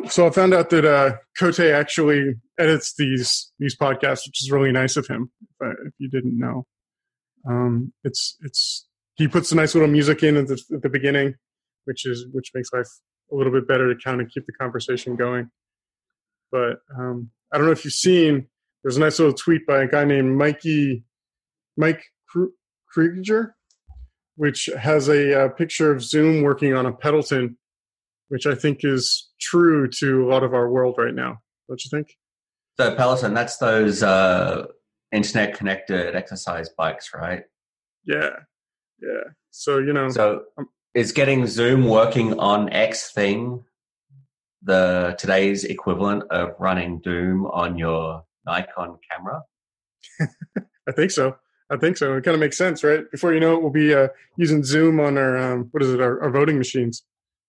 I found out that Cote actually edits these podcasts, which is really nice of him. If you didn't know, it's he puts a nice little music in at the beginning, which makes life a little bit better to kind of keep the conversation going. But I don't know if you've seen. There's a nice little tweet by a guy named Mike Krieger, which has a picture of Zoom working on a Peloton, which I think is true to a lot of our world right now. Don't you think? So Peloton, that's those internet-connected exercise bikes, right? Yeah. So, So is getting Zoom working on X thing today's equivalent of running Doom on your Nikon camera? I think so. It kind of makes sense, right? Before you know it, we'll be using Zoom on our, our voting machines.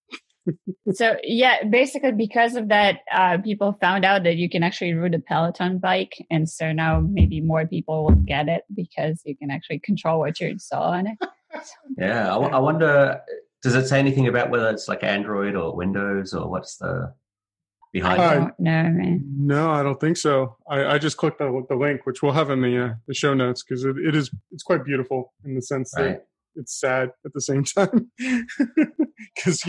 So, yeah, basically because of that, people found out that you can actually root a Peloton bike. And so now maybe more people will get it because you can actually control what you install on it. Yeah, I wonder, does it say anything about whether it's like Android or Windows or what's the behind it? I don't know, man. No, I don't think so. I just clicked the link, which we'll have in the show notes, because it's quite beautiful in the sense that it's sad at the same time. Because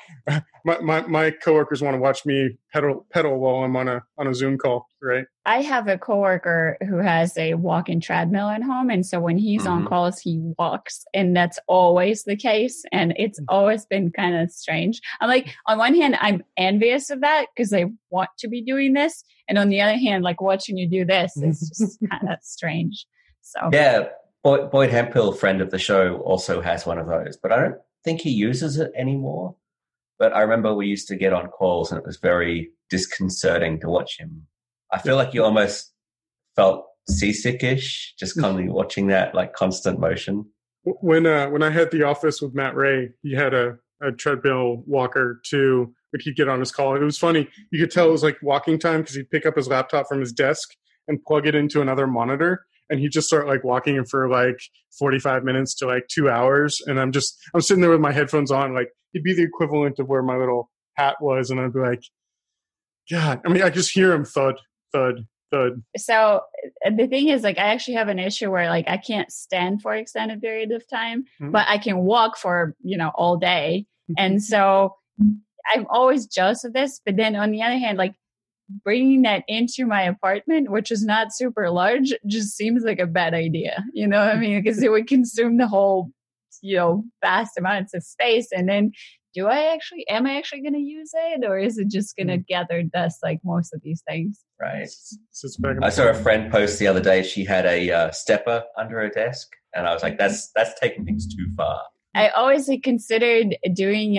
my coworkers want to watch me pedal while I'm on a Zoom call, right? I have a coworker who has a walk-in treadmill at home, and so when he's on calls, he walks, and that's always the case. And it's always been kind of strange. I'm like, on one hand, I'm envious of that because I want to be doing this, and on the other hand, like watching you do this is just kind of strange. So yeah, Boyd Hemphill, friend of the show, also has one of those, but I don't think he uses it anymore. But I remember we used to get on calls, and it was very disconcerting to watch him. I feel like you almost felt seasick-ish just constantly watching that like constant motion. When I had the office with Matt Ray, he had a treadmill walker too, but he'd get on his call. And it was funny. You could tell it was like walking time because he'd pick up his laptop from his desk and plug it into another monitor. And he'd just start like walking for like 45 minutes to like 2 hours. And I'm sitting there with my headphones on. Like it'd be the equivalent of where my little hat was. And I'd be like, God, I mean, I just hear him thud, thud, thud. So the thing is, like, I actually have an issue where like I can't stand for extended period of time, but I can walk for, all day. And so I'm always jealous of this. But then on the other hand, like, bringing that into my apartment, which is not super large, just seems like a bad idea. You know what I mean? Because it would consume the whole, vast amounts of space. And then am I actually going to use it? Or is it just going to gather dust like most of these things? Right. I saw a friend post the other day. She had a stepper under her desk. And I was like, that's taking things too far. I always considered doing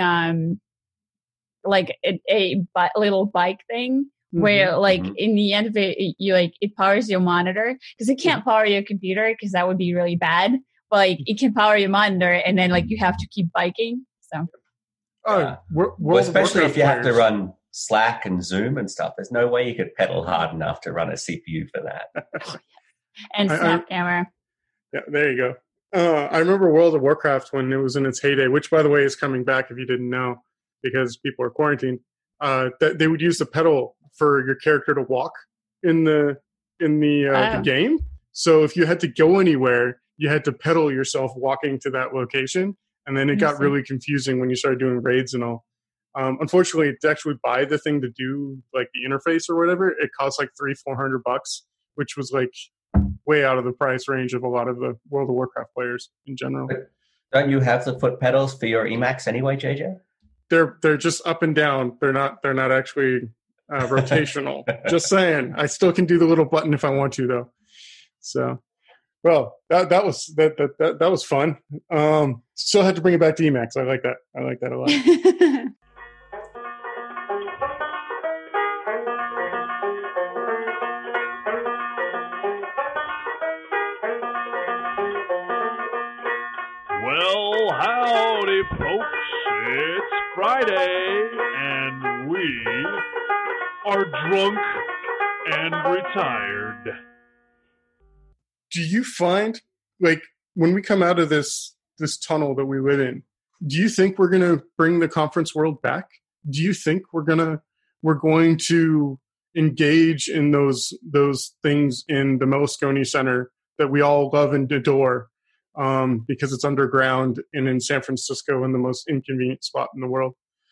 like a little bike thing. Where like in the end of it, it powers your monitor, because it can't power your computer because that would be really bad. But like it can power your monitor, and then like you have to keep biking. So, well, especially if you have to run Slack and Zoom and stuff, there's no way you could pedal hard enough to run a CPU for that. And Snap camera. Yeah, there you go. I remember World of Warcraft when it was in its heyday, which by the way is coming back if you didn't know, because people are quarantined. That they would use the pedal for your character to walk in the game. So if you had to go anywhere, you had to pedal yourself walking to that location, and then it got really confusing when you started doing raids and all. Unfortunately, to actually buy the thing to do like the interface or whatever, it costs like $300-400, which was like way out of the price range of a lot of the World of Warcraft players in general. But don't you have the foot pedals for your Emacs anyway, JJ? They're just up and down. They're not actually rotational. Just saying. I still can do the little button if I want to, though. So, well, that was fun. Still had to bring it back to Emacs. I like that. I like that a lot. Well, howdy, folks. It's Friday, and we are drunk and retired. Do you find, like, when we come out of this tunnel that we live in, do you think we're going to bring the conference world back? Do you think we're going to we're going to engage in those things in the Moscone Center that we all love and adore, because it's underground and in San Francisco in the most inconvenient spot in the world.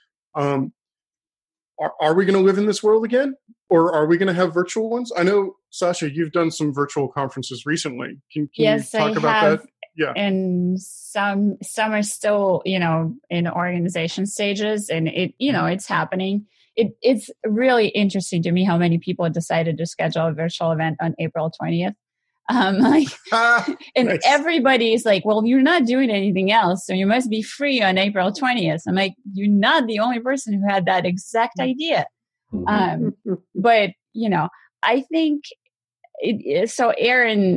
Are we going to live in this world again, or are we going to have virtual ones? I know, Sasha, you've done some virtual conferences recently. Can yes, you talk I about have, that? Yeah. And some are still, in organization stages, and it's happening. It's really interesting to me how many people decided to schedule a virtual event on April 20th. And Nice. everybody's like, well, you're not doing anything else, so you must be free on April 20th. I'm like, you're not the only person who had that exact idea. But, I think, so Aaron,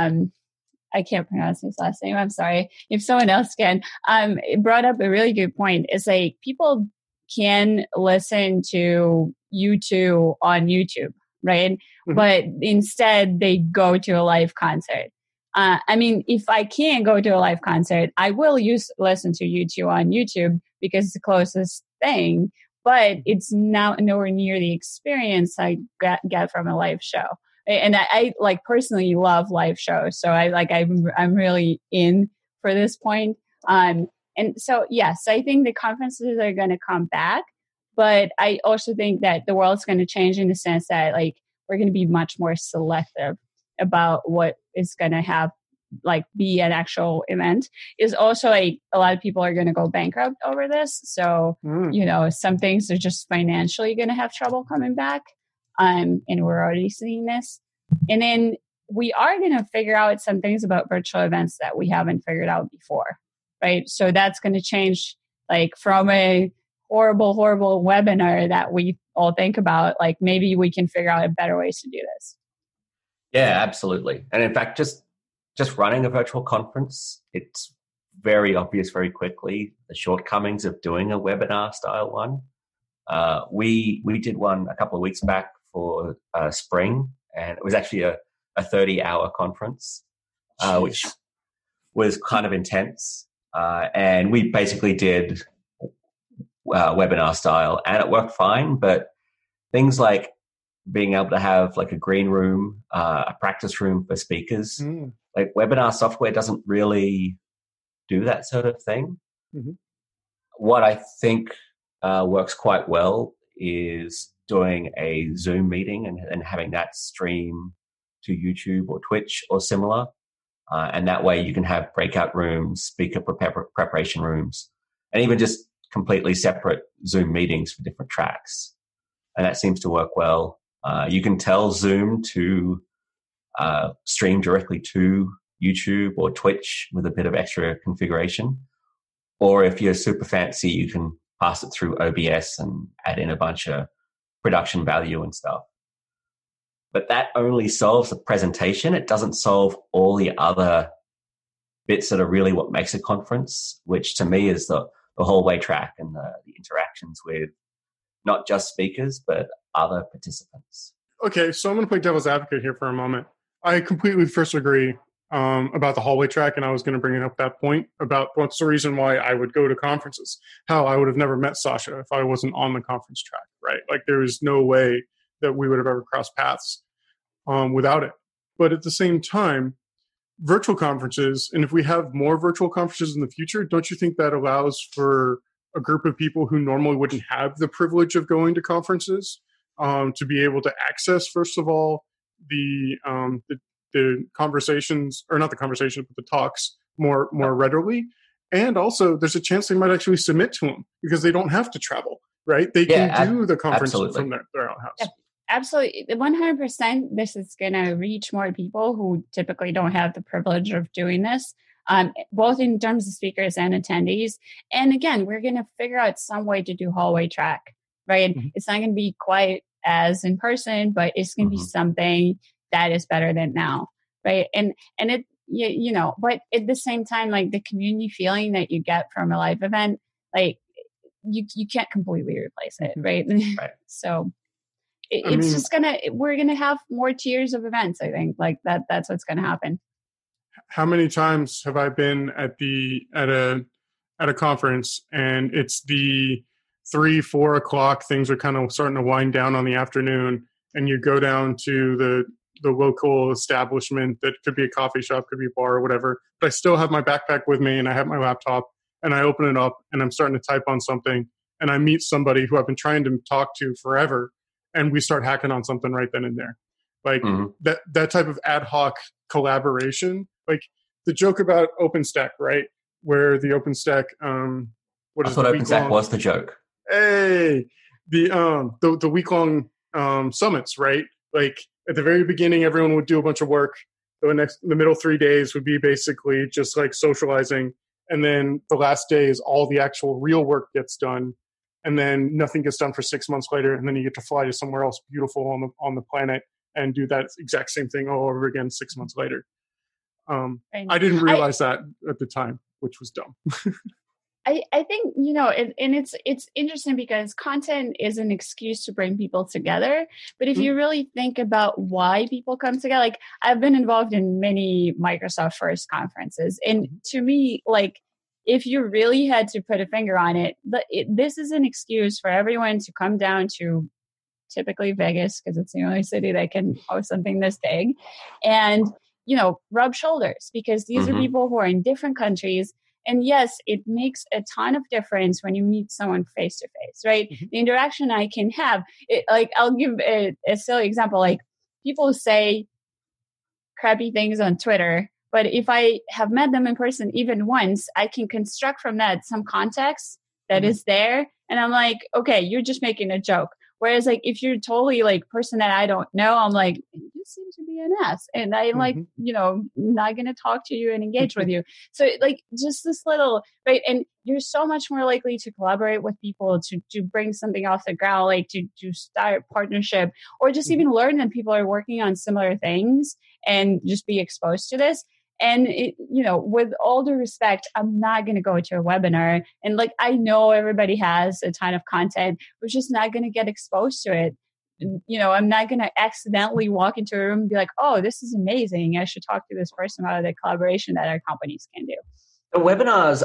I can't pronounce his last name, I'm sorry, if someone else can, it brought up a really good point. It's like, people can listen to U2 on YouTube, right? Mm-hmm. But instead they go to a live concert. If I can't go to a live concert, I will listen to U2 on YouTube because it's the closest thing, but it's now nowhere near the experience I get from a live show. And I like personally love live shows. So I'm really in for this point. And so, yes, I think the conferences are going to come back, but I also think that the world's going to change in the sense that we're going to be much more selective about what is going to have be an actual event. Is also a lot of people are going to go bankrupt over this. So, some things are just financially going to have trouble coming back. And we're already seeing this. And then we are going to figure out some things about virtual events that we haven't figured out before. Right. So that's going to change from a horrible webinar that we all think about, maybe we can figure out better ways to do this. Yeah, absolutely. And in fact, just running a virtual conference, it's very obvious very quickly the shortcomings of doing a webinar style one. We did one a couple of weeks back for spring, and it was actually a 30-hour conference, which was kind of intense. And we basically did webinar style, and it worked fine. But things like being able to have a green room, a practice room for speakers, webinar software doesn't really do that sort of thing. Mm-hmm. What I think works quite well is doing a Zoom meeting and having that stream to YouTube or Twitch or similar. And that way you can have breakout rooms, speaker preparation rooms, and even just completely separate Zoom meetings for different tracks. And that seems to work well. You can tell Zoom to stream directly to YouTube or Twitch with a bit of extra configuration. Or if you're super fancy, you can pass it through OBS and add in a bunch of production value and stuff. But that only solves the presentation. It doesn't solve all the other bits that are really what makes a conference, which to me is the hallway track and the interactions with not just speakers, but other participants. Okay, so I'm going to play devil's advocate here for a moment. I completely first agree about the hallway track, and I was going to bring up that point about what's the reason why I would go to conferences. How I would have never met Sasha if I wasn't on the conference track, right? There was no way that we would have ever crossed paths without it. But at the same time, virtual conferences, and if we have more virtual conferences in the future, don't you think that allows for a group of people who normally wouldn't have the privilege of going to conferences to be able to access, first of all, the conversations, or not the conversations, but the talks more readily. And also, there's a chance they might actually submit to them because they don't have to travel, right? They can do the conference from their own house. Yeah. Absolutely. 100%. This is going to reach more people who typically don't have the privilege of doing this, both in terms of speakers and attendees. And again, we're going to figure out some way to do hallway track, right? Mm-hmm. It's not going to be quite as in person, but it's going to be something that is better than now, right? And it, but at the same time, the community feeling that you get from a live event, you can't completely replace it, right? Right. So we're going to have more tiers of events. I think that's what's going to happen. How many times have I been at a conference and it's the 3-4 o'clock, things are kind of starting to wind down on the afternoon, and you go down to the local establishment that could be a coffee shop, could be a bar or whatever. But I still have my backpack with me, and I have my laptop, and I open it up, and I'm starting to type on something, and I meet somebody who I've been trying to talk to forever, and we start hacking on something right then and there. Like that type of ad hoc collaboration, like the joke about OpenStack, right? Where the OpenStack, I thought OpenStack was the joke. Hey, the week-long summits, right? Like at the very beginning, everyone would do a bunch of work. The middle 3 days would be basically just like socializing, and then the last day is all the actual real work gets done, and then nothing gets done for 6 months later, and then you get to fly to somewhere else beautiful on the planet and do that exact same thing all over again 6 months later. I didn't realize that at the time, which was dumb. I think, you know, and it's interesting because content is an excuse to bring people together. But if you really think about why people come together, like I've been involved in many Microsoft First conferences. And to me, like, if you really had to put a finger on it, this is an excuse for everyone to come down to typically Vegas, because it's the only city that can host something this big, and, you know, rub shoulders, because these are people who are in different countries. And yes, it makes a ton of difference when you meet someone face to face, right? The interaction I can have, like, I'll give a silly example. Like, people say crappy things on Twitter, but if I have met them in person even once, I can construct from that some context that is there. And I'm like, okay, you're just making a joke. Whereas, like, if you're totally like person that I don't know, I'm like, you seem to be an ass, and I'm like, you know, not going to talk to you and engage with you. So, like, just this little, right? And you're so much more likely to collaborate with people, to bring something off the ground, like to start partnership, or just even learn that people are working on similar things and just be exposed to this. And, you know, with all due respect, I'm not going to go to a webinar. And, like, I know everybody has a ton of content. We're just not going to get exposed to it. You know, I'm not going to accidentally walk into a room and be like, oh, this is amazing. I should talk to this person about the collaboration that our companies can do. The webinars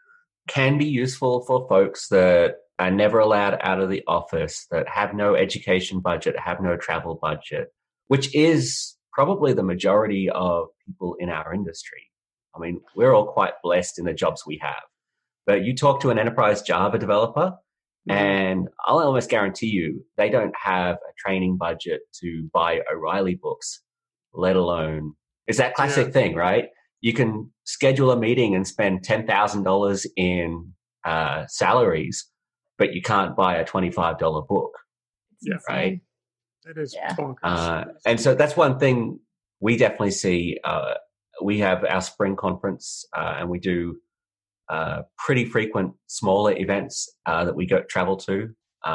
can be useful for folks that are never allowed out of the office, that have no education budget, have no travel budget, which is probably the majority of people in our industry. I mean, we're all quite blessed in the jobs we have. But you talk to an enterprise Java developer, and I'll almost guarantee you they don't have a training budget to buy O'Reilly books, let alone, it's that classic thing, right? You can schedule a meeting and spend $10,000 in salaries, but you can't buy a $25 book, right? It is bonkers. And so that's one thing we definitely see. We have our spring conference, and we do pretty frequent smaller events that we travel to.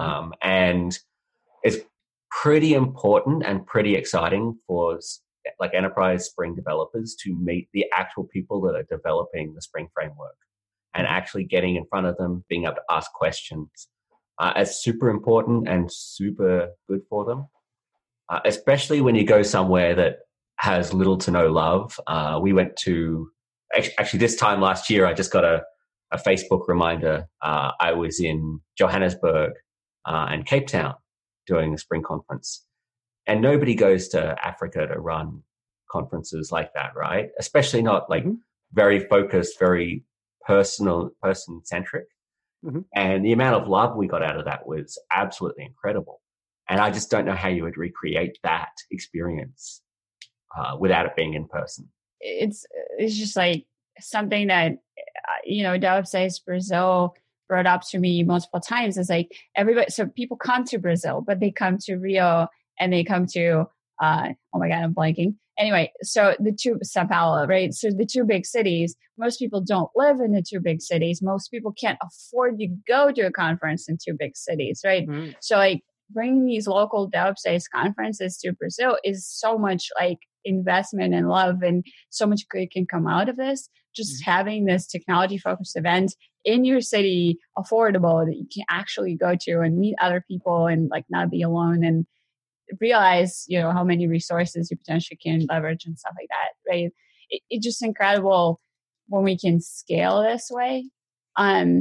And it's pretty important and pretty exciting for like enterprise Spring developers to meet the actual people that are developing the Spring framework and actually getting in front of them, being able to ask questions. It's super important and super good for them. Especially when you go somewhere that has little to no love. We went to, actually this time last year, I just got a Facebook reminder. I was in Johannesburg and Cape Town doing a Spring conference. And nobody goes to Africa to run conferences like that, right? Especially not like very focused, very person-centric. And the amount of love we got out of that was absolutely incredible. And I just don't know how you would recreate that experience without it being in person. It's just like something that, you know, DevOps Brazil brought up to me multiple times. Is like everybody, so people come to Brazil, but they come to Rio and they come to, oh my God, I'm blanking. Anyway, so Sao Paulo, right? So the two big cities, most people don't live in the two big cities. Most people can't afford to go to a conference in two big cities, right? So like, bringing these local DevOps conferences to Brazil is so much like investment and love, and so much good can come out of this. Just having this technology focused event in your city, affordable, that you can actually go to and meet other people and like not be alone, and realize, you know, how many resources you potentially can leverage and stuff like that, right? It's just incredible when we can scale this way. But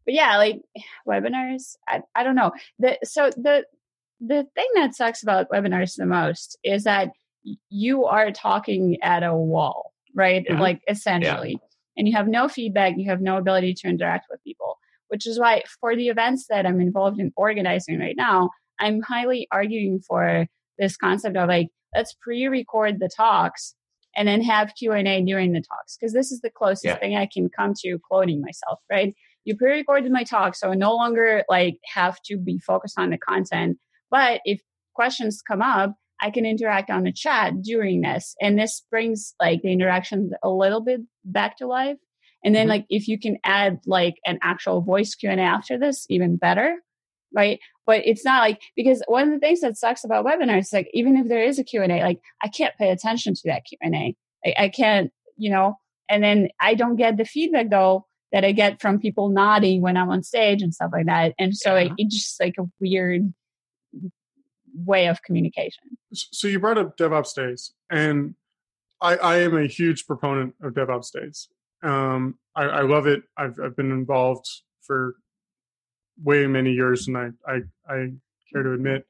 But yeah, like webinars, I don't know. The thing that sucks about webinars the most is that you are talking at a wall, right? Mhm. Like essentially, and you have no feedback, you have no ability to interact with people, which is why for the events that I'm involved in organizing right now, I'm highly arguing for this concept of like, let's pre-record the talks and then have Q&A during the talks. Because this is the closest thing I can come to cloning myself, right? You pre-recorded my talk, so I no longer like have to be focused on the content. But if questions come up, I can interact on the chat during this. And this brings like the interaction a little bit back to life. And then like if you can add like an actual voice Q&A after this, even better, right? But it's not like, because one of the things that sucks about webinars is like, even if there is a Q&A, like I can't pay attention to that Q&A. I can't, and then I don't get the feedback though that I get from people nodding when I'm on stage and stuff like that. And so it's just like a weird way of communication. So you brought up DevOps Days, and I am a huge proponent of DevOps Days. I love it. I've been involved for way many years, and I care to admit.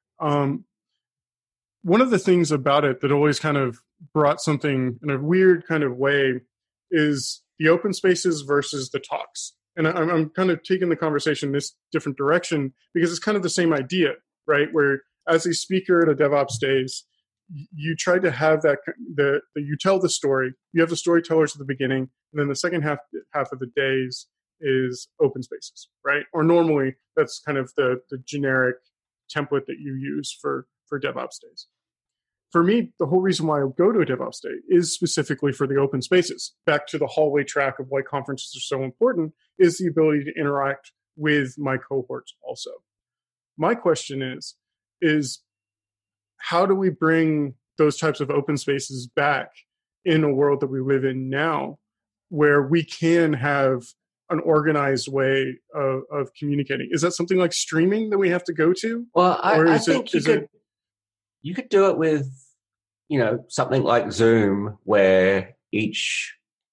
One of the things about it that always kind of brought something in a weird kind of way is the open spaces versus the talks. And I'm kind of taking the conversation this different direction because it's kind of the same idea, right? Where as a speaker at a DevOps Days, you try to have that, you tell the story, you have the storytellers at the beginning, and then the second half of the days is open spaces, right? Or normally that's kind of the generic template that you use for DevOps Days. For me, the whole reason why I go to a DevOps Day is specifically for the open spaces. Back to the hallway track of why conferences are so important is the ability to interact with my cohorts also. My question is how do we bring those types of open spaces back in a world that we live in now where we can have an organized way of communicating? Is that something like streaming that we have to go to? Well, I think you could do it with, something like Zoom, where each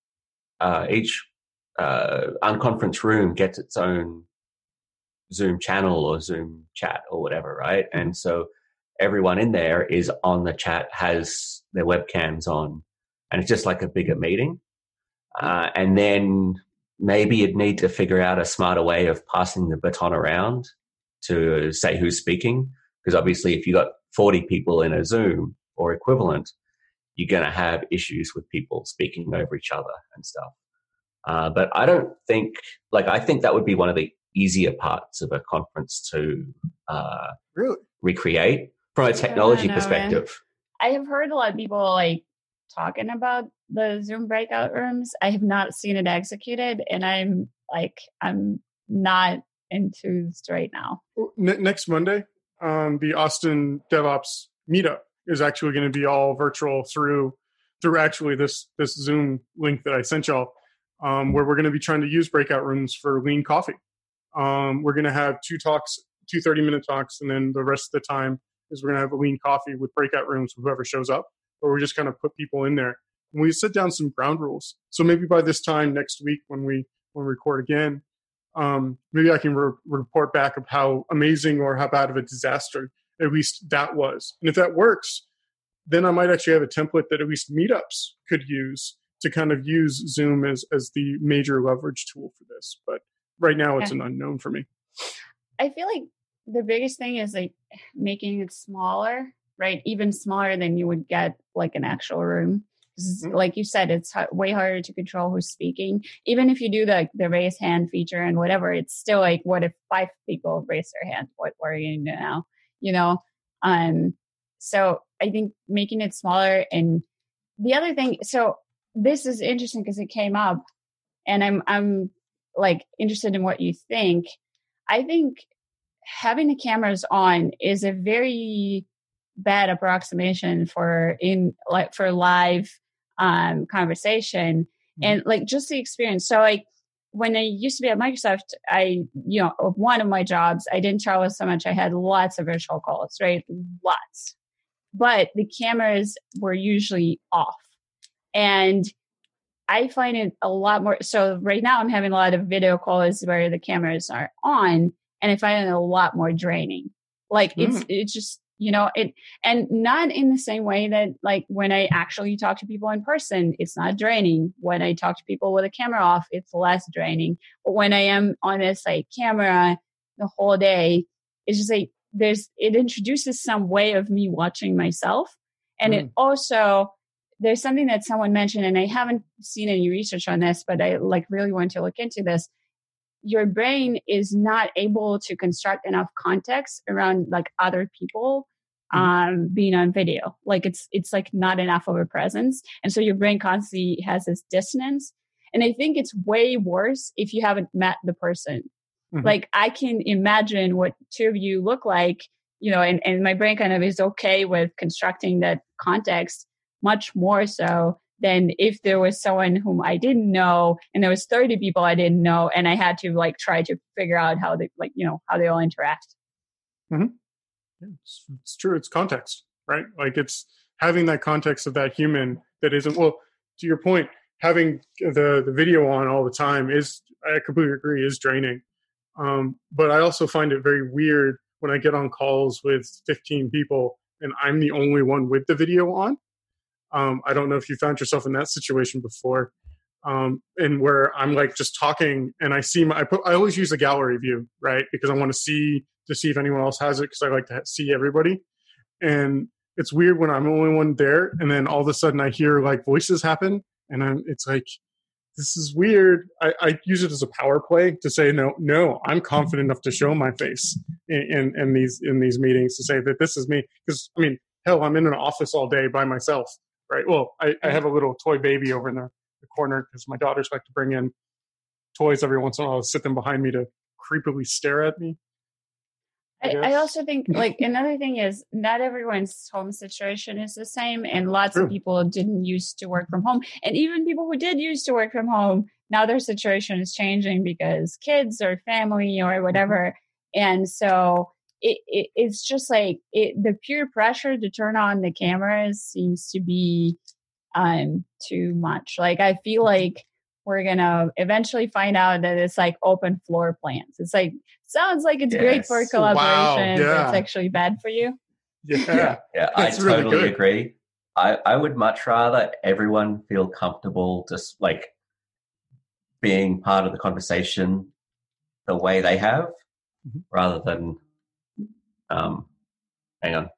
unconference room gets its own Zoom channel or Zoom chat or whatever, right? Mm-hmm. And so everyone in there is on the chat, has their webcams on, and it's just like a bigger meeting. And then maybe you'd need to figure out a smarter way of passing the baton around to say who's speaking. Because obviously if you got 40 people in a Zoom or equivalent, you're going to have issues with people speaking over each other and stuff. But I don't think, I think that would be one of the easier parts of a conference to really recreate from a technology perspective. I have heard a lot of people talking about the Zoom breakout rooms. I have not seen it executed, and I'm not enthused right now. Next Monday, the Austin DevOps meetup is actually going to be all virtual through actually this Zoom link that I sent y'all, where we're going to be trying to use breakout rooms for Lean Coffee. We're going to have 2 30-minute talks, and then the rest of the time is we're going to have a Lean Coffee with breakout rooms with whoever shows up, or we just kind of put people in there. And we set down some ground rules. So maybe by this time next week when we record again, maybe I can report back of how amazing or how bad of a disaster at least that was. And if that works, then I might actually have a template that at least meetups could use to kind of use Zoom as the major leverage tool for this. But right now it's an unknown for me. I feel like the biggest thing is making it smaller, right? Even smaller than you would get an actual room. Like you said, it's way harder to control who's speaking. Even if you do the raise hand feature and whatever, it's still what if 5 people raise their hand? What are you going to do now? So I think making it smaller. And the other thing, so this is interesting because it came up, and I'm interested in what you think. I think having the cameras on is a very bad approximation for live conversation and just the experience. So when I used to be at Microsoft, one of my jobs, I didn't travel so much. I had lots of virtual calls, right? Lots. But the cameras were usually off. And I find it a lot more. So right now I'm having a lot of video calls where the cameras are on, and I find it a lot more draining. Like it's just, and not in the same way that like when I actually talk to people in person, it's not draining. When I talk to people with a camera off, it's less draining. But when I am on this like camera the whole day, it's just like it introduces some way of me watching myself. And it also, there's something that someone mentioned, and I haven't seen any research on this, but I like really want to look into this. Your brain is not able to construct enough context around like other people being on video. Like it's like not enough of a presence. And so your brain constantly has this dissonance. And I think it's way worse if you haven't met the person. Like I can imagine what two of you look like, and my brain kind of is okay with constructing that context much more so than if there was someone whom I didn't know and there was 30 people I didn't know and I had to like try to figure out how they how they all interact. It's true. It's context, right? Like it's having that context of that human that isn't, well, to your point, having the video on all the time I completely agree, is draining. But I also find it very weird when I get on calls with 15 people and I'm the only one with the video on. I don't know if you found yourself in that situation before, and where I'm like just talking and I see I always use a gallery view, right? Because I want to see if anyone else has it, because I like to see everybody. And it's weird when I'm the only one there, and then all of a sudden I hear like voices happen, and it's like, this is weird. I use it as a power play to say, no, I'm confident enough to show my face in these meetings to say that this is me. Because I mean, hell, I'm in an office all day by myself, right? Well, I have a little toy baby over in the corner because my daughters like to bring in toys every once in a while to sit them behind me to creepily stare at me. I also think like another thing is not everyone's home situation is the same, and lots of people didn't used to work from home, and even people who did used to work from home, now their situation is changing because kids or family or whatever. And so it's just like the peer pressure to turn on the cameras seems to be too much. Like I feel like we're gonna eventually find out that it's like open floor plans. It's like sounds like it's great for collaboration, but it's actually bad for you. Yeah. I totally agree. I would much rather everyone feel comfortable just like being part of the conversation the way they have, rather than hang on.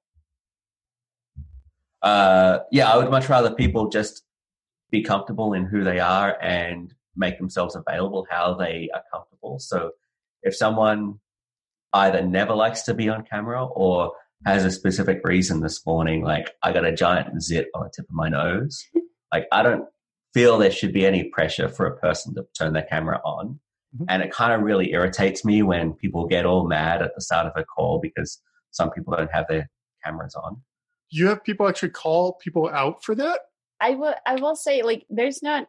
I would much rather people just be comfortable in who they are and make themselves available how they are comfortable. So if someone either never likes to be on camera or has a specific reason this morning, like I got a giant zit on the tip of my nose, like I don't feel there should be any pressure for a person to turn their camera on. And it kind of really irritates me when people get all mad at the start of a call because some people don't have their cameras on. You have people actually call people out for that? I will say like there's no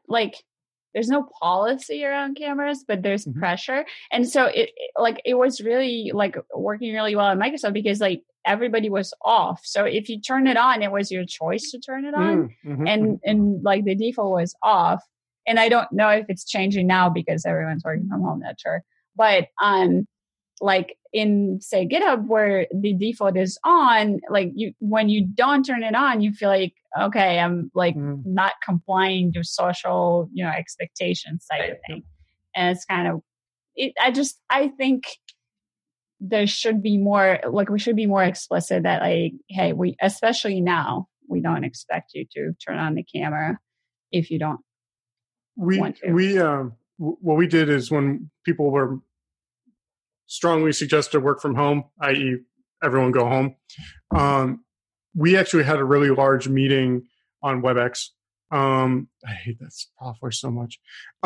policy around cameras, but there's pressure. And so it was really like working really well at Microsoft because like everybody was off. So if you turn it on, it was your choice to turn it on. And like the default was off. And I don't know if it's changing now because everyone's working from home, that's sure. But like in say GitHub where the default is on, like when you don't turn it on, you feel like, okay, I'm like not complying to social, expectations type of thing. And it's kind of I think there should be more, like we should be more explicit that like, hey, especially now, we don't expect you to turn on the camera if you don't want to. What we did is when people were strongly suggested work from home, i.e. everyone go home, we actually had a really large meeting on WebEx. I hate that software so much.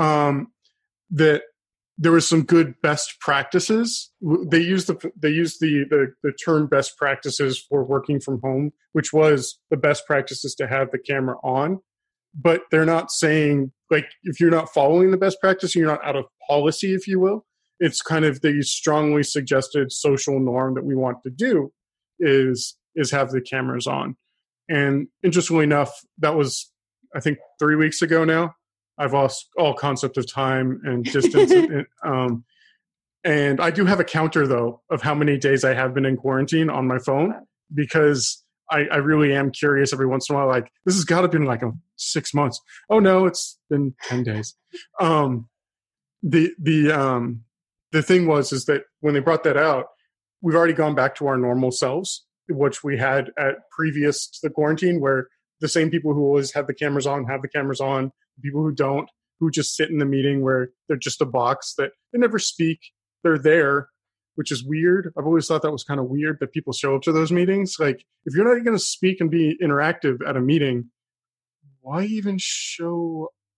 That there was some good best practices. They used the term best practices for working from home, which was the best practices to have the camera on. But they're not saying like if you're not following the best practice, you're not out of policy, if you will. It's kind of the strongly suggested social norm that we want to do is have the cameras on. And interestingly enough, that was, I think, 3 weeks ago now. I've lost all concept of time and distance. And I do have a counter, though, of how many days I have been in quarantine on my phone, because I really am curious every once in a while. Like, this has got to been like 6 months. Oh, no, it's been 10 days. The thing is that when they brought that out, we've already gone back to our normal selves, which we had at previous to the quarantine, where the same people who always have the cameras on have the cameras on. People who don't, who just sit in the meeting where they're just a box that they never speak. They're there, which is weird. I've always thought that was kind of weird that people show up to those meetings. Like, if you're not going to speak and be interactive at a meeting, why even show up? ?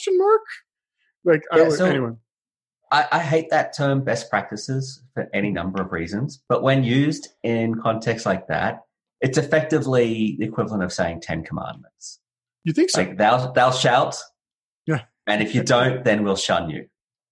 Like, anyway. I hate that term best practices for any number of reasons, but when used in context like that, it's effectively the equivalent of saying 10 commandments. You think so? Like, thou shalt. Yeah. And if you don't, then we'll shun you.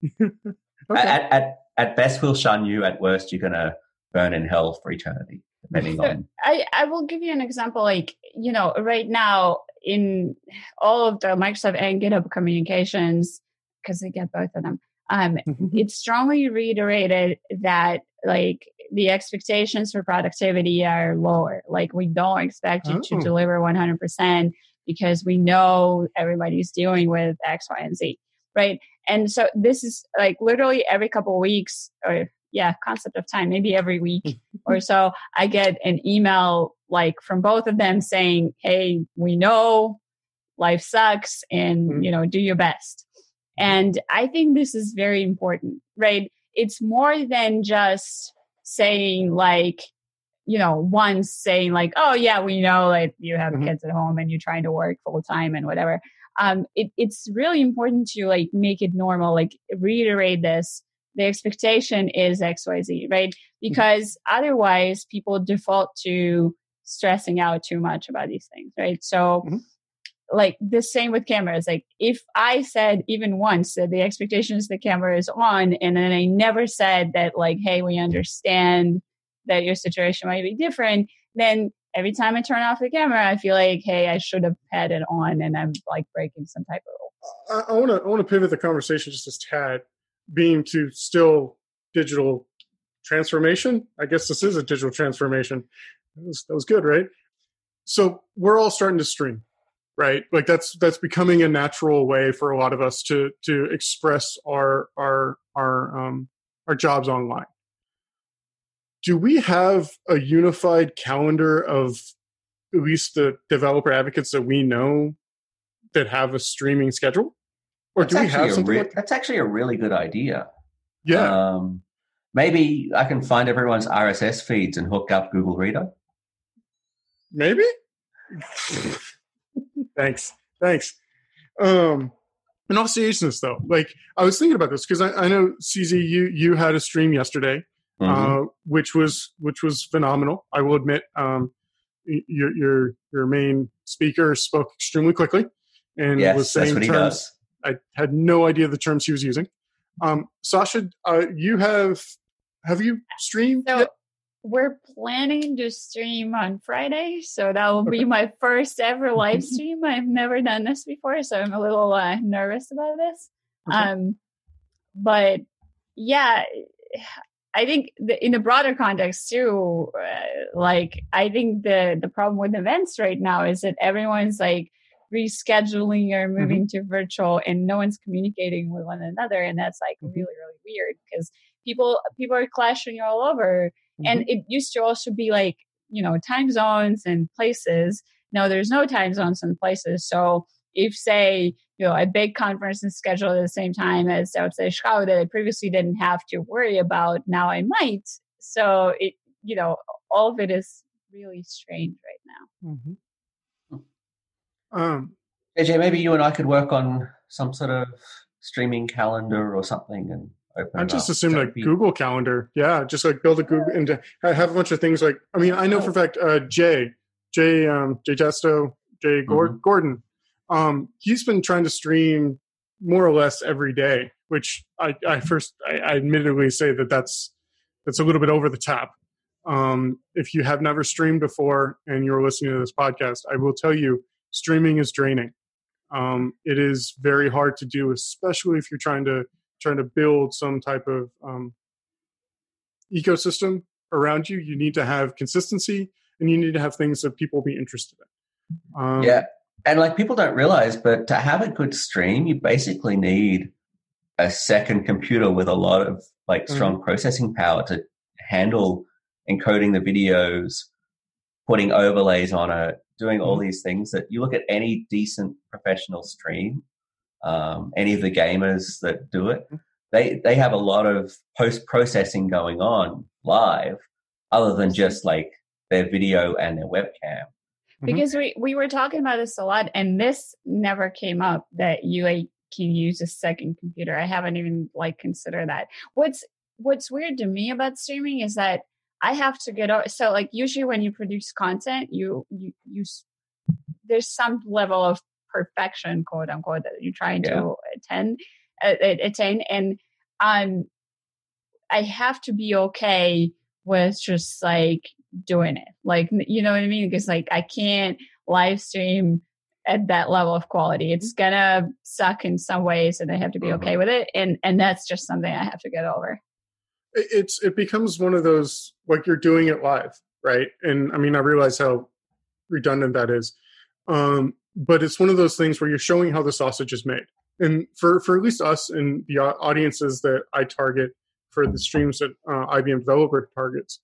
Okay. At best, we'll shun you. At worst, you're going to burn in hell for eternity, depending on. I will give you an example. Like, right now in all of the Microsoft and GitHub communications, because they get both of them, it's strongly reiterated that like the expectations for productivity are lower. Like, we don't expect you to deliver 100% because we know everybody's dealing with X, Y, and Z. Right. And so this is like literally every couple of weeks, or concept of time, maybe every week or so, I get an email like from both of them saying, hey, we know life sucks and, do your best. And I think this is very important, right? It's more than just saying like, once saying like, oh yeah, we know like you have kids at home and you're trying to work full time and whatever. It's really important to like make it normal, like reiterate this. The expectation is XYZ, right? Because otherwise people default to stressing out too much about these things, right? So like the same with cameras. Like, if I said even once that the expectation is the camera is on, and then I never said that like, hey, we understand that your situation might be different, then every time I turn off the camera, I feel like, hey, I should have had it on, and I'm like breaking some type of rule. I want to pivot the conversation just a tad, being to still digital transformation. I guess this is a digital transformation. That was good, right? So we're all starting to stream, right? Like that's becoming a natural way for a lot of us to express our jobs online. Do we have a unified calendar of at least the developer advocates that we know that have a streaming schedule? Or do we have something like that? That's actually a really good idea. Yeah. Maybe I can find everyone's RSS feeds and hook up Google Reader. Maybe? Thanks. In all seriousness, though, like I was thinking about this because I know, CZ, you had a stream yesterday. Which was phenomenal. I will admit, your main speaker spoke extremely quickly and was saying that's what terms I had no idea the terms he was using. Sasha, you have you streamed yet? We're planning to stream on Friday, so that will be my first ever live stream. I've never done this before, so I'm a little nervous about this. Okay. But yeah, I think in the broader context too, like I think the problem with events right now is that everyone's like rescheduling or moving to virtual, and no one's communicating with one another, and that's like really, really weird because people are clashing all over. And it used to also be like, time zones and places. Now there's no time zones and places. So if, say, a big conference is scheduled at the same time as outside Chicago that I previously didn't have to worry about, now I might. So it, all of it is really strange right now. AJ, maybe you and I could work on some sort of streaming calendar or something and open. I just assumed like Google Calendar. Yeah, just like build a Google and have a bunch of things like. I mean, I know for a fact Jay Testo, Jay Gordon. He's been trying to stream more or less every day, which I admittedly say that's a little bit over the top. If you have never streamed before and you're listening to this podcast, I will tell you, streaming is draining. It is very hard to do, especially if you're trying to build some type of ecosystem around you. You need to have consistency, and you need to have things that people will be interested in. Yeah. And like people don't realize, but to have a good stream, you basically need a second computer with a lot of like strong processing power to handle encoding the videos, putting overlays on it, doing all these things that you look at any decent professional stream, any of the gamers that do it, they have a lot of post-processing going on live other than just like their video and their webcam. Because we were talking about this a lot, and this never came up that you can use a second computer. I haven't even like considered that. What's weird to me about streaming is that I have to get over. So like usually when you produce content, you there's some level of perfection, quote unquote, that you're trying to attain, and I have to be okay with just like doing it, like, you know what I mean? Because like I can't live stream at that level of quality. It's gonna suck in some ways, and I have to be okay with it, and that's just something I have to get over. It becomes one of those, like, you're doing it live, right? And I mean, I realize how redundant that is, but it's one of those things where you're showing how the sausage is made. And for at least us and the audiences that I target for the streams that IBM Developer targets,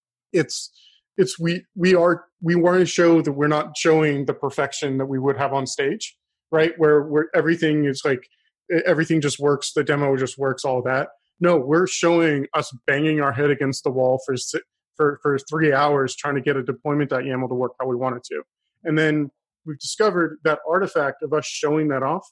we want to show that we're not showing the perfection that we would have on stage, right? Where everything is like, everything just works, the demo just works, all that. No, we're showing us banging our head against the wall for 3 hours trying to get a deployment.yaml to work how we want it to. And then we've discovered that artifact of us showing that off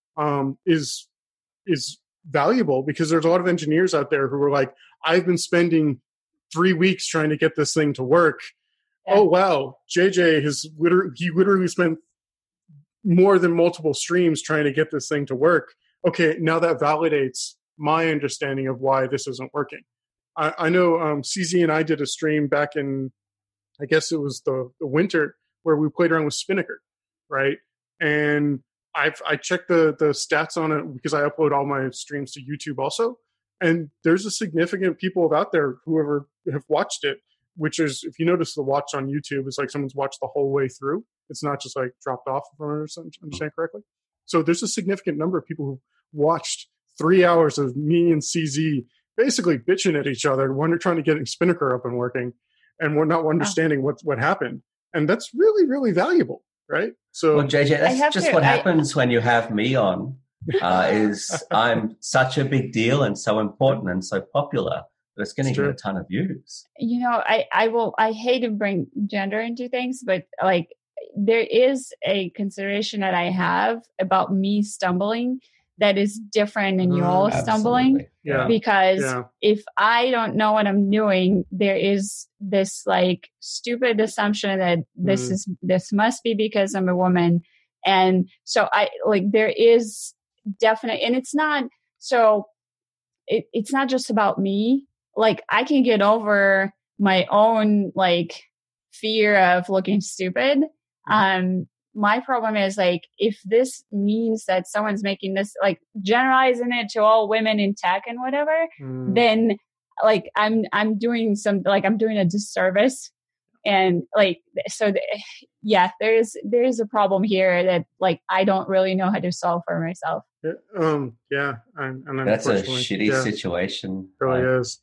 is valuable, because there's a lot of engineers out there who are like, I've been spending 3 weeks trying to get this thing to work. Yeah. Oh, wow. JJ he literally spent more than multiple streams trying to get this thing to work. Okay, now that validates my understanding of why this isn't working. I know CZ and I did a stream back in, I guess it was the winter, where we played around with Spinnaker, right? And I checked the stats on it because I upload all my streams to YouTube also. And there's a significant people out there who have watched it, which is, if you notice the watch on YouTube, it's like someone's watched the whole way through. It's not just like dropped off from it or something, understand correctly? So there's a significant number of people who watched 3 hours of me and CZ basically bitching at each other when they're trying to get Spinnaker up and working, and we're not understanding what happened. And that's really, really valuable, right? So, well, JJ, that's just what happens when you have me on. Is I'm such a big deal and so important and so popular that it's going to get a ton of views. You know, I hate to bring gender into things, but like there is a consideration that I have about me stumbling that is different than you all stumbling. Yeah. Because if I don't know what I'm doing, there is this like stupid assumption that this must be because I'm a woman. And so there is definite, and it's not, so it's not just about me. Like I can get over my own like fear of looking stupid. My problem is like, if this means that someone's making this, like generalizing it to all women in tech and whatever, then like I'm doing a disservice. And like, so there is a problem here that like, I don't really know how to solve for myself. And that's a shitty situation. It really is.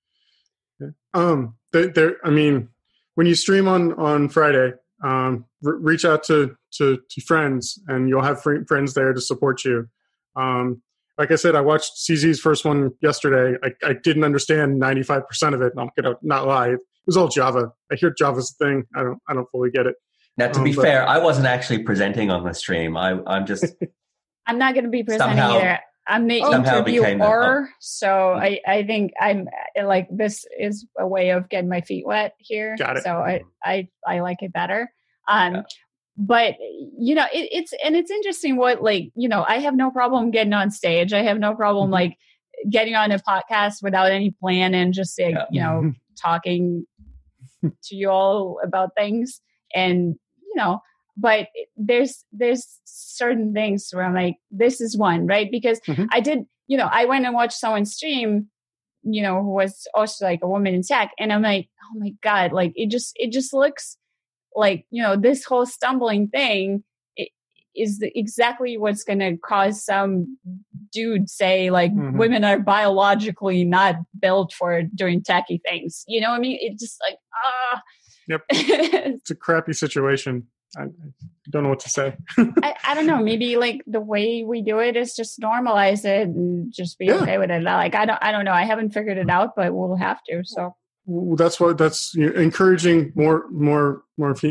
I mean, when you stream on Friday, reach out to friends, and you'll have friends there to support you. Like I said, I watched CZ's first one yesterday. I didn't understand 95% of it. I'm gonna not lie. It was all Java. I hear Java's the thing. I don't fully get it. Now, to be fair, I wasn't actually presenting on the stream. I'm just. I'm not going to be presenting either. I'm the interviewer, so I think I'm like, this is a way of getting my feet wet here. Got it. So I like it better. But you know, it's interesting what, like, you know, I have no problem getting on stage. I have no problem like getting on a podcast without any plan and just like, you know, talking to you all about things. And, you know, but there's certain things where I'm like, this is one, right? Because I did, I went and watched someone stream, who was also like a woman in tech, and I'm like, oh my God, like it just looks like, this whole stumbling thing is exactly what's going to cause some dude say like women are biologically not built for doing techie things. You know what I mean? It's just like, Yep. It's a crappy situation. I don't know what to say. I don't know. Maybe like the way we do it is just normalize it and just be okay with it. Like, I don't know. I haven't figured it out, but we'll have to. So that's encouraging more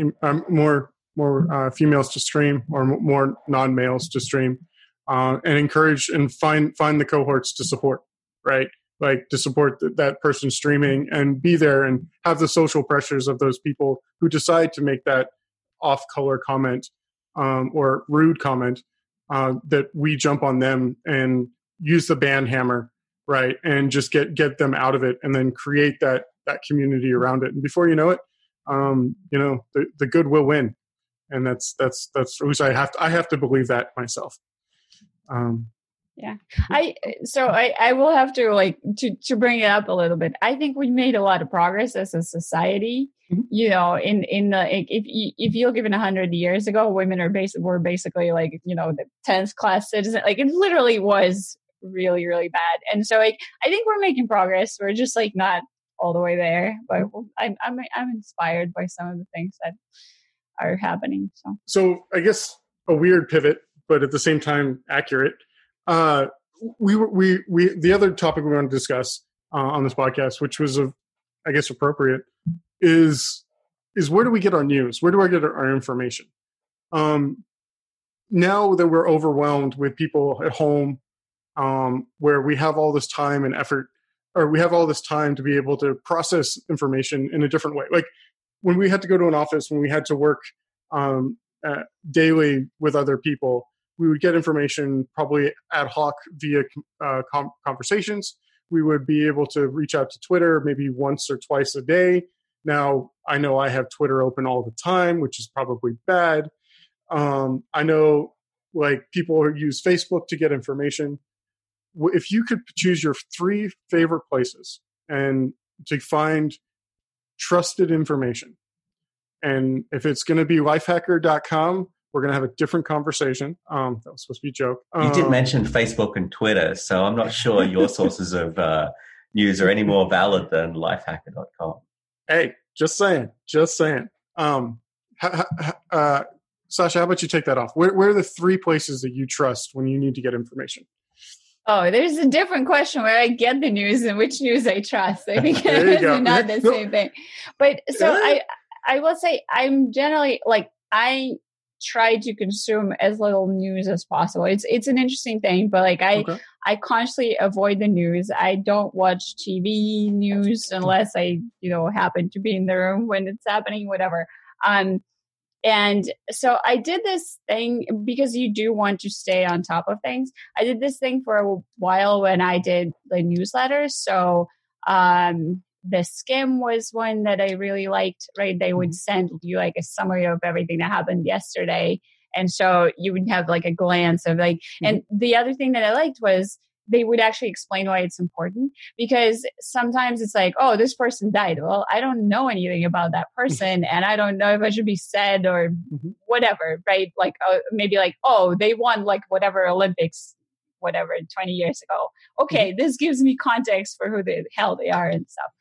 females to stream, or more non-males to stream, and encourage and find the cohorts to support, right? Like to support that person streaming and be there and have the social pressures of those people who decide to make that off-color comment or rude comment, that we jump on them and use the ban hammer, right? And just get them out of it, and then create that community around it. And before you know it, the good will win. And that's which I have to believe that myself. Yeah. I will have to like to bring it up a little bit. I think we made a lot of progress as a society. In if you look even 100 years ago, women were basically like, the 10th class citizen. Like it literally was really, really bad. And so I think we're making progress. We're just like not all the way there, but I'm inspired by some of the things that are happening. So I guess a weird pivot, but at the same time accurate. The other topic we want to discuss on this podcast, which was I guess appropriate, is where do we get our news? Where do I get our information? Now that we're overwhelmed with people at home, where we have all this time and effort, or we have all this time to be able to process information in a different way. Like when we had to go to an office, when we had to work daily with other people, we would get information probably ad hoc via conversations. We would be able to reach out to Twitter maybe once or twice a day. Now, I know I have Twitter open all the time, which is probably bad. I know like people who use Facebook to get information. If you could choose your 3 favorite places and to find trusted information, and if it's going to be lifehacker.com, we're going to have a different conversation. That was supposed to be a joke. You did mention Facebook and Twitter, so I'm not sure your sources of news are any more valid than lifehacker.com. Hey, just saying. Sasha, how about you take that off? Where are the 3 places that you trust when you need to get information? Oh, there's a different question where I get the news and which news I trust. I think it's not the same thing. But so I will say I'm generally like, I try to consume as little news as possible. It's an interesting thing, but like I consciously avoid the news. I don't watch TV news unless I, happen to be in the room when it's happening, whatever. And so I did this thing because you do want to stay on top of things. I did this thing for a while when I did the newsletters. So, the Skim was one that I really liked, right? They would send you like a summary of everything that happened yesterday. And so you would have like a glance of like, and the other thing that I liked was they would actually explain why it's important, because sometimes it's like, oh, this person died. Well, I don't know anything about that person and I don't know if I should be sad or whatever, right? Like maybe like, oh, they won like whatever Olympics, whatever, 20 years ago. Okay, this gives me context for who the hell they are and stuff.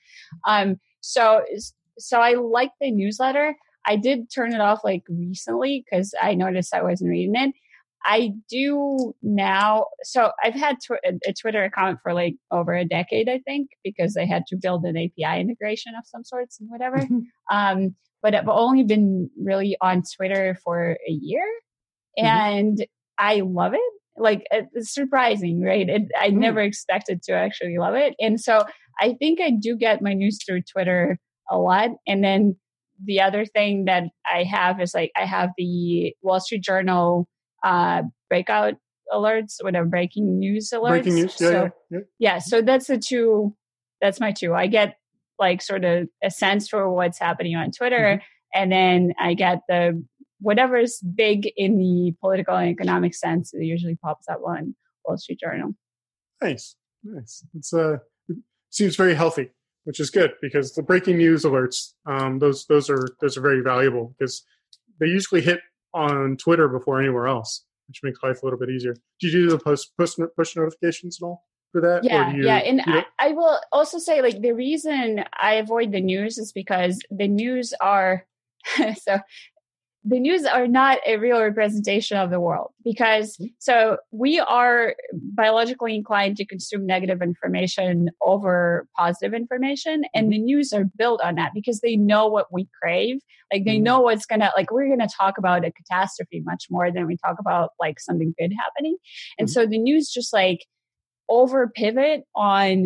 So I like the newsletter. I did turn it off like recently because I noticed I wasn't reading it. I do now. So I've had a Twitter account for like over a decade, I think, because I had to build an API integration of some sorts and whatever. But I've only been really on Twitter for a year and I love it. Like it's surprising, right? I never expected to actually love it. And so I think I do get my news through Twitter a lot. And then the other thing that I have is like, I have the Wall Street Journal breakout alerts, whatever, breaking news alerts. Breaking news, yeah. So that's my 2. I get like sort of a sense for what's happening on Twitter. And then I get the whatever is big in the political and economic sense, it usually pops up on Wall Street Journal. Nice. It's it seems very healthy, which is good because the breaking news alerts, those are very valuable because they usually hit on Twitter before anywhere else, which makes life a little bit easier. Do you do the push notifications and all for that? Yeah. And I will also say, like, the reason I avoid the news is because the news are so the news are not a real representation of the world, because so we are biologically inclined to consume negative information over positive information. And the news are built on that because they know what we crave. Like they know what's going to, like, we're going to talk about a catastrophe much more than we talk about like something good happening. And so the news just like over pivot on,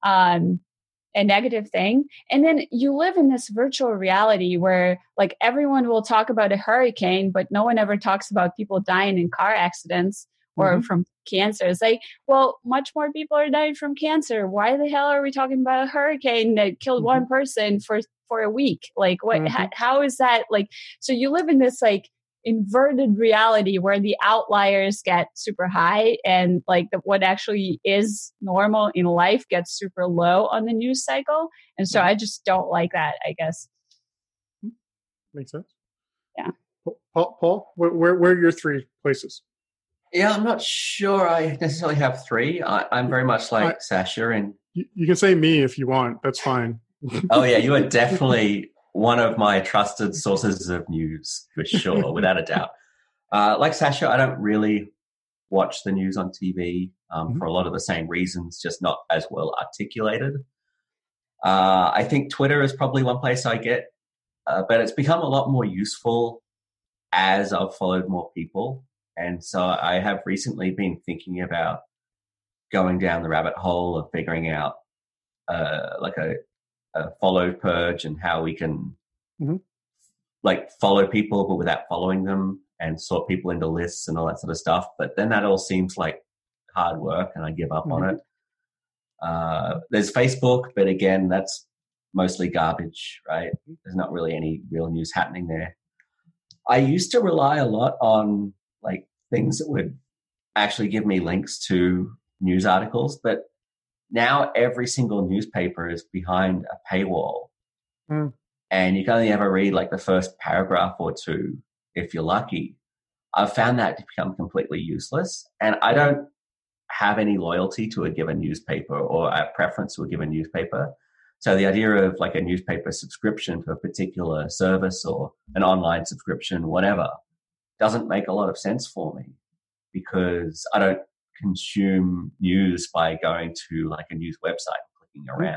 a negative thing. And then you live in this virtual reality where like everyone will talk about a hurricane, but no one ever talks about people dying in car accidents or from cancer. It's like, well, much more people are dying from cancer. Why the hell are we talking about a hurricane that killed one person for a week? Like what, how is that like, so you live in this like inverted reality where the outliers get super high and like what actually is normal in life gets super low on the news cycle. And so I just don't like that, I guess. Makes sense. Yeah. Paul, where are your three places? Yeah, I'm not sure I necessarily have three. I'm very much like Sasha. And you can say me if you want. That's fine. Oh, yeah, you are definitely one of my trusted sources of news, for sure, without a doubt. Like Sasha, I don't really watch the news on TV for a lot of the same reasons, just not as well articulated. I think Twitter is probably one place I get, but it's become a lot more useful as I've followed more people. And so I have recently been thinking about going down the rabbit hole of figuring out like a follow purge and how we can like follow people but without following them and sort people into lists and all that sort of stuff. But then that all seems like hard work and I give up on it. There's Facebook, but again, that's mostly garbage, right? There's not really any real news happening there. I used to rely a lot on like things that would actually give me links to news articles, but now every single newspaper is behind a paywall and you can only ever read like the first paragraph or two if you're lucky. I've found that to become completely useless, and I don't have any loyalty to a given newspaper or a preference to a given newspaper. So the idea of like a newspaper subscription to a particular service or an online subscription, whatever, doesn't make a lot of sense for me because I don't consume news by going to like a news website and clicking around.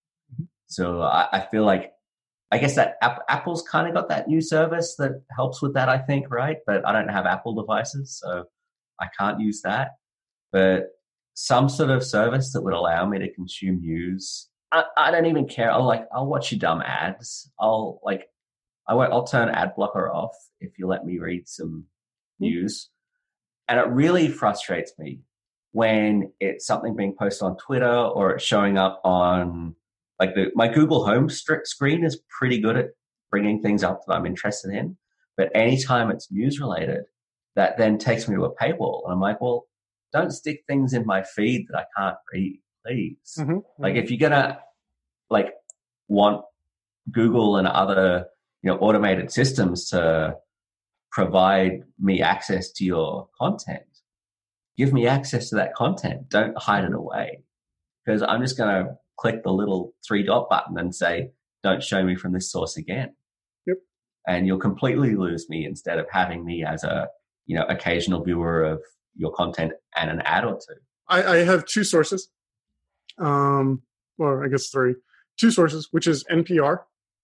So I feel like, I guess that Apple's kind of got that new service that helps with that, I think, right? But I don't have Apple devices, so I can't use that. But some sort of service that would allow me to consume news, I don't even care. I'll watch your dumb ads. I'll turn ad blocker off if you let me read some news. And it really frustrates me when it's something being posted on Twitter or it's showing up on like my Google Home screen is pretty good at bringing things up that I'm interested in. But anytime it's news related, that then takes me to a paywall. And I'm like, well, don't stick things in my feed that I can't read, please. Like if you're going to like want Google and other, automated systems to provide me access to your content, give me access to that content. Don't hide it away, because I'm just going to click the little 3-dot button and say, don't show me from this source again. And you'll completely lose me instead of having me as a, occasional viewer of your content and an ad or two. I have two sources. Well, I guess three. Two sources, which is NPR.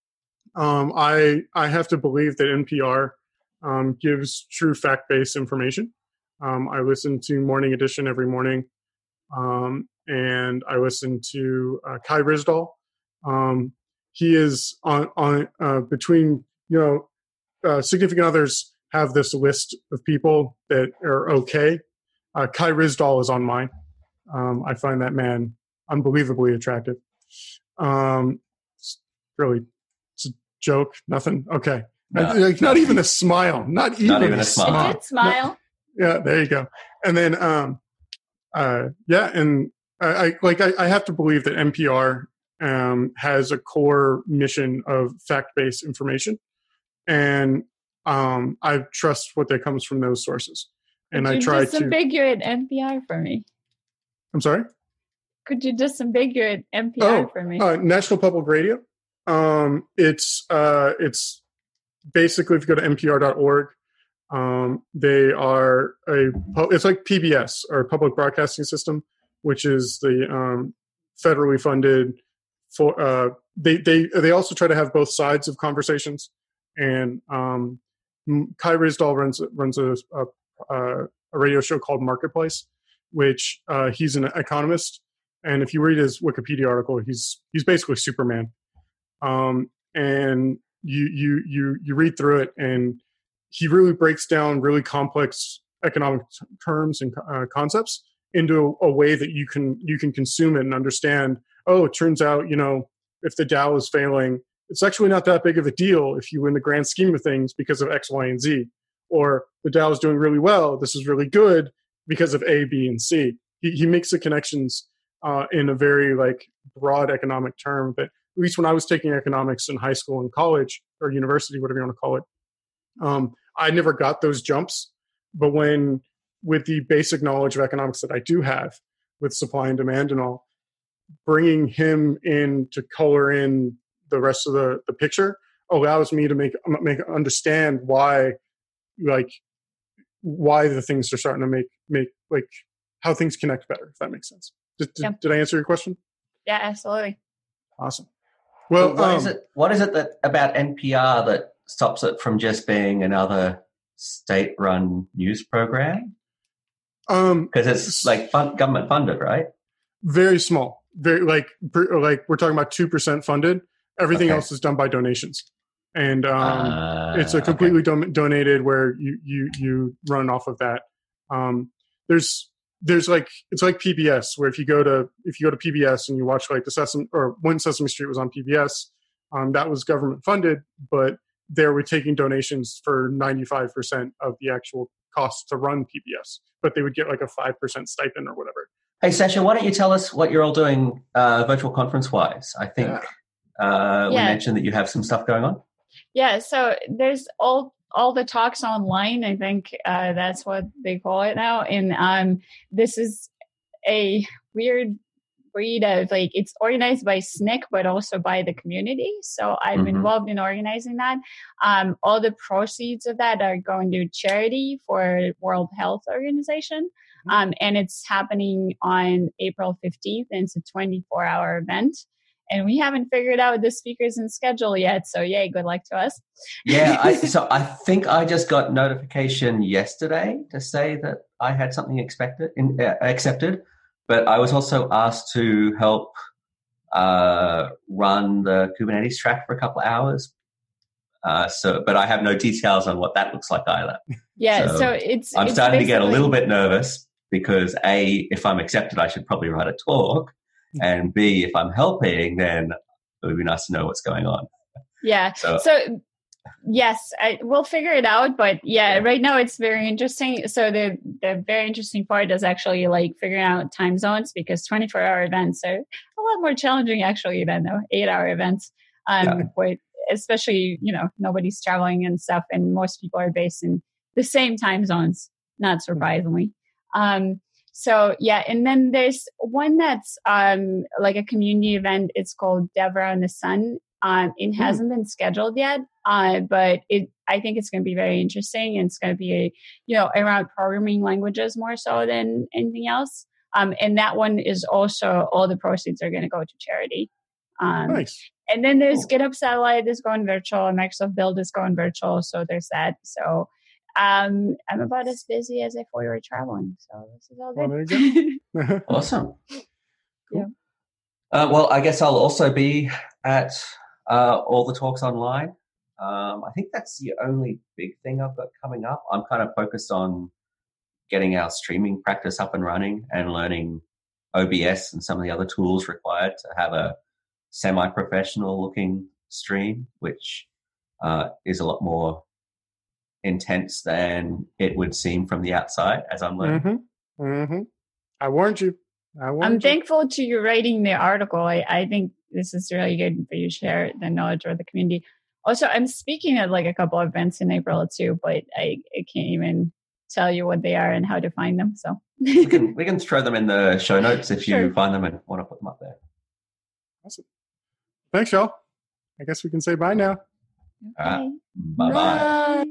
I have to believe that NPR gives true fact-based information. I listen to Morning Edition every morning, and I listen to Kai Ryssdal. He is on between, significant others have this list of people that are okay. Kai Ryssdal is on mine. I find that man unbelievably attractive. It's a joke, nothing. Okay. Like not even a smile. Not even a smile. He did smile. Yeah, there you go. And then, and I have to believe that NPR has a core mission of fact-based information, and I trust what that comes from those sources. And Could I you try to disambiguate NPR for me? I'm sorry? Could you disambiguate NPR for me? National Public Radio. It's basically, if you go to npr.org, they are it's like PBS, or Public Broadcasting System, which is the federally funded. For they also try to have both sides of conversations, and Kai Ryssdal runs a radio show called Marketplace, which he's an economist, and if you read his Wikipedia article, he's basically Superman. And you read through it, and he really breaks down really complex economic terms and concepts into a way that you can consume it and understand. Oh, it turns out, if the Dow is failing, it's actually not that big of a deal if you, in the grand scheme of things, because of X, Y, and Z. Or the Dow is doing really well. This is really good because of A, B, and C. He makes the connections in a very broad economic term. But at least when I was taking economics in high school and college, or university, whatever you want to call it, I never got those jumps. But with the basic knowledge of economics that I do have, with supply and demand and all, bringing him in to color in the rest of the picture allows me to make understand why the things are starting to make how things connect better, if that makes sense. Did I answer your question? Yeah, absolutely. Awesome. Well, what is it that about NPR that stops it from just being another state-run news program? Because it's government funded, right? Very small. Very we're talking about 2% funded. Everything else is done by donations, and it's a completely donated where you run off of that. There's it's like PBS, where if you go to PBS and you watch when Sesame Street was on PBS, that was government funded, but they were taking donations for 95% of the actual cost to run PBS, but they would get a 5% stipend or whatever. Hey, Sasha, why don't you tell us what you're all doing virtual conference-wise? I think we mentioned that you have some stuff going on. Yeah, so there's all the talks online. I think that's what they call it now. And this is a weird breed of it's organized by SNCC, but also by the community. So I'm involved in organizing that. All the proceeds of that are going to charity for World Health Organization. And it's happening on April 15th, and it's a 24-hour event. And we haven't figured out the speakers and schedule yet, so yay, good luck to us. Yeah, so I think I just got notification yesterday to say that I had something accepted, but I was also asked to help run the Kubernetes track for a couple of hours. But I have no details on what that looks like either. Yeah, so I'm starting to get a little bit nervous because A, if I'm accepted, I should probably write a talk. And B, if I'm helping, then it would be nice to know what's going on. Yeah. So yes, we'll figure it out. But right now it's very interesting. So the very interesting part is actually figuring out time zones, because 24-hour events are a lot more challenging actually than 8-hour events. Especially, nobody's traveling and stuff, and most people are based in the same time zones, not surprisingly. And then there's one that's a community event. It's called Devra in the Sun. It hasn't been scheduled yet, but I think it's going to be very interesting, and it's going to be around programming languages more so than anything else. And that one is also, all the proceeds are going to go to charity. Nice. And then there's GitHub Satellite is going virtual, and Microsoft Build is going virtual. So there's that. So I'm about as busy as if we were traveling. So this is all good. Well, there you go. Awesome. Yeah. Well, I guess I'll also be at all the talks online. I think that's the only big thing I've got coming up. I'm kind of focused on getting our streaming practice up and running and learning OBS and some of the other tools required to have a semi-professional looking stream, which is a lot more intense than it would seem from the outside, as I'm learning. I warned you. I'm thankful to you writing the article. I think this is really good for you to share the knowledge with the community. Also, I'm speaking at like a couple of events in April too, but I can't even tell you what they are and how to find them. So we can throw them in the show notes if you find them and want to put them up there. Awesome. Thanks, y'all. I guess we can say bye now. Okay. Bye-bye. Bye.